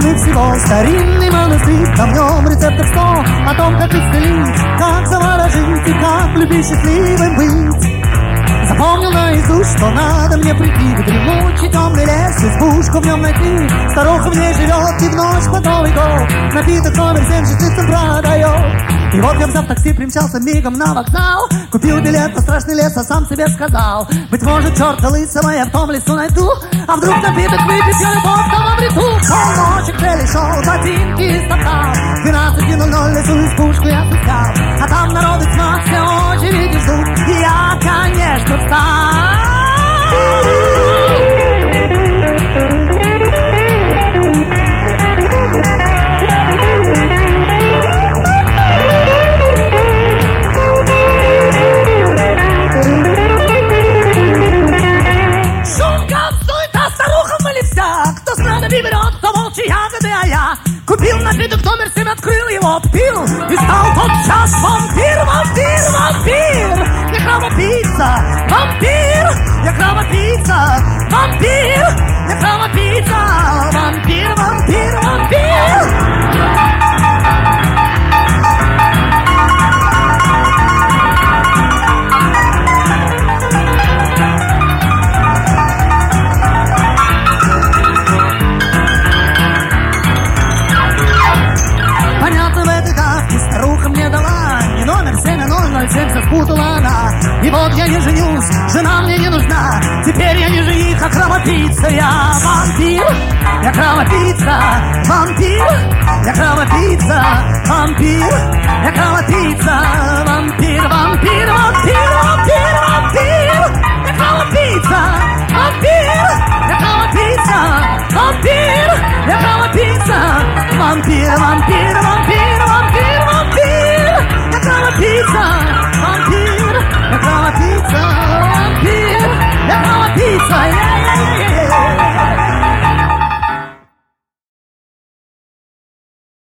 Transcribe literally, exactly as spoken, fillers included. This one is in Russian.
мы всего. Старинный монастырь, камнем рецептов сто о том, как исцелить, как заворожить и как любить счастливым быть. Запомнил наизусть, что надо мне прийти в дремучий темный лес, избушку в нем найти. Старуха в ней живет и в ночь под Новый год напиток номер семь шестицем продает. И вот я взяв такси примчался мигом на вокзал, купил билет на страшный лес, а сам себе сказал: быть может, черта лысого я в том лесу найду, а вдруг напиток выпить я любовь там обрету. Полночи к цели шел, ботинки стоптал, в двенадцать ноль ноль лесу избушку я сыскал, а там народу тьма, все очереди ждут, и я, конечно, встал. Кто с нами берет, кто волчьи ягоды, а я купил напиток номер семь, открыл его, пил и стал тотчас вампир, вампир, вампир. Я кровопийца, вампир, я кровопийца, вампир, я кровопийца, вампир, вампир, вампир. Все спутала она, и вот я не женюсь, жена мне не нужна. Теперь я не жених, а кровопийца. Я вампир, я кровопийца, вампир, я кровопийца, вампир, я кровопийца, вампир, вампир, вампир, вампир, вампир, я кровопийца, вампир, я кровопийца, вампир, я кровопийца, вампир, вампир, вампир.